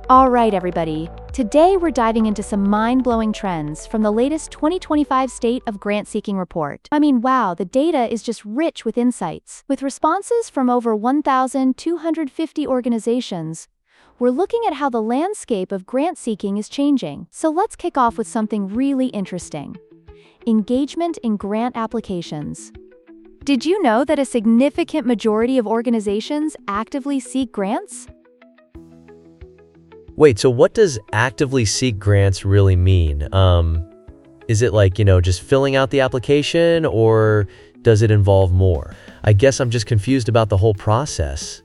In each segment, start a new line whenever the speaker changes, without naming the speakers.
All right, everybody. Today we're diving into some mind-blowing trends from the latest 2025 State of Grant-Seeking Report. Wow, the data is just rich with insights. With responses from over 1,250 organizations, we're looking at how the landscape of grant-seeking is changing. So let's kick off with something really interesting. Engagement in grant applications. Did you know that a significant majority of organizations actively seek grants?
Wait, so what does actively seek grants really mean? Is it like, just filling out the application, or does it involve more? I guess I'm just confused about the whole process.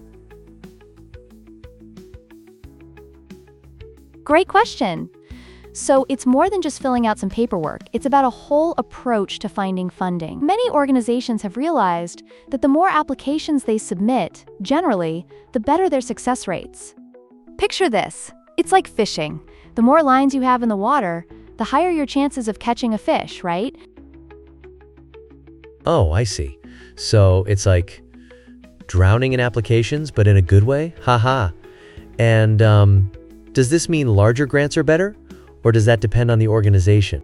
Great question. So it's more than just filling out some paperwork. It's about a whole approach to finding funding. Many organizations have realized that the more applications they submit, generally, the better their success rates. Picture this. It's like fishing. The more lines you have in the water, the higher your chances of catching a fish, right?
Oh, I see. So it's like drowning in applications, but in a good way? Haha. And does this mean larger grants are better? Or does that depend on the organization?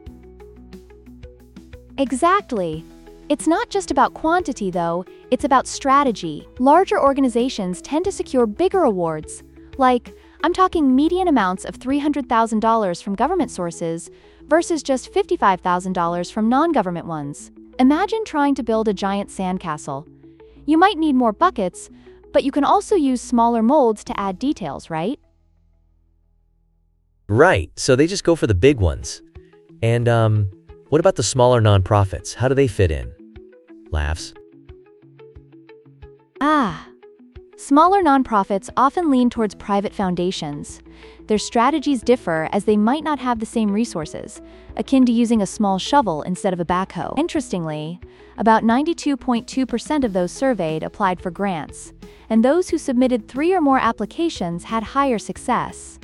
Exactly. It's not just about quantity, though. It's about strategy. Larger organizations tend to secure bigger awards. I'm talking median amounts of $300,000 from government sources versus just $55,000 from non-government ones. Imagine trying to build a giant sandcastle. You might need more buckets, but you can also use smaller molds to add details, right?
Right, so they just go for the big ones. And what about the smaller nonprofits? How do they fit in? Laughs.
Smaller nonprofits often lean towards private foundations. Their strategies differ as they might not have the same resources, akin to using a small shovel instead of a backhoe. Interestingly, about 92.2% of those surveyed applied for grants, and those who submitted 3 or more applications had higher success.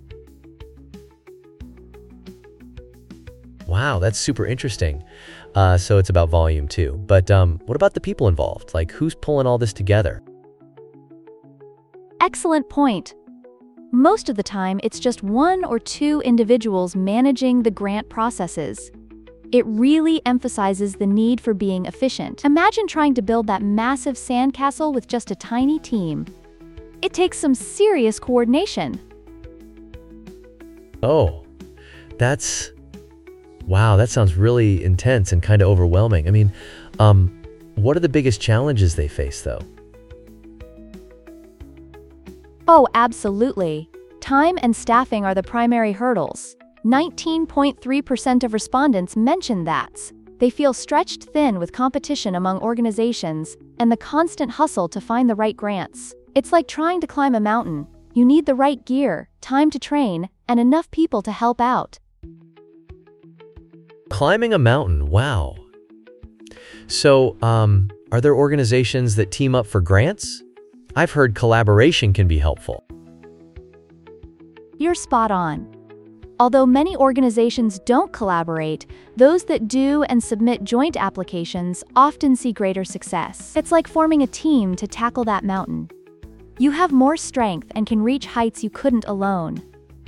Wow, that's super interesting. So it's about volume too. But what about the people involved? Who's pulling all this together?
Excellent point. Most of the time, it's just 1 or 2 individuals managing the grant processes. It really emphasizes the need for being efficient. Imagine trying to build that massive sandcastle with just a tiny team. It takes some serious coordination.
Oh, wow, that sounds really intense and kind of overwhelming. What are the biggest challenges they face, though?
Oh, absolutely. Time and staffing are the primary hurdles. 19.3% of respondents mentioned that. They feel stretched thin with competition among organizations and the constant hustle to find the right grants. It's like trying to climb a mountain. You need the right gear, time to train, and enough people to help out.
Climbing a mountain, wow. So, are there organizations that team up for grants? I've heard collaboration can be helpful.
You're spot on. Although many organizations don't collaborate, those that do and submit joint applications often see greater success. It's like forming a team to tackle that mountain. You have more strength and can reach heights you couldn't alone.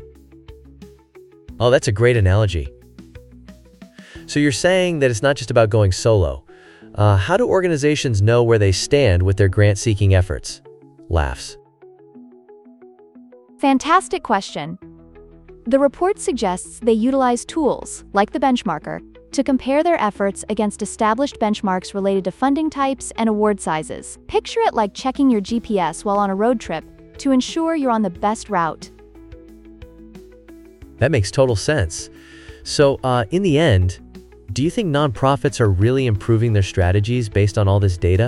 Oh, that's a great analogy. So you're saying that it's not just about going solo. How do organizations know where they stand with their grant-seeking efforts? Laughs.
Fantastic question. The report suggests they utilize tools, like the benchmarker, to compare their efforts against established benchmarks related to funding types and award sizes. Picture it like checking your GPS while on a road trip to ensure you're on the best route.
That makes total sense. So, in the end, do you think nonprofits are really improving their strategies based on all this data?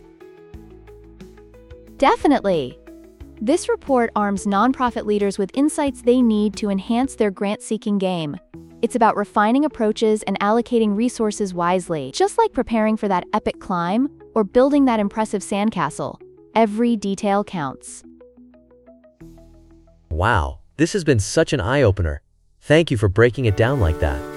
Definitely. This report arms nonprofit leaders with insights they need to enhance their grant-seeking game. It's about refining approaches and allocating resources wisely. Just like preparing for that epic climb or building that impressive sandcastle, every detail counts.
Wow, this has been such an eye-opener. Thank you for breaking it down like that.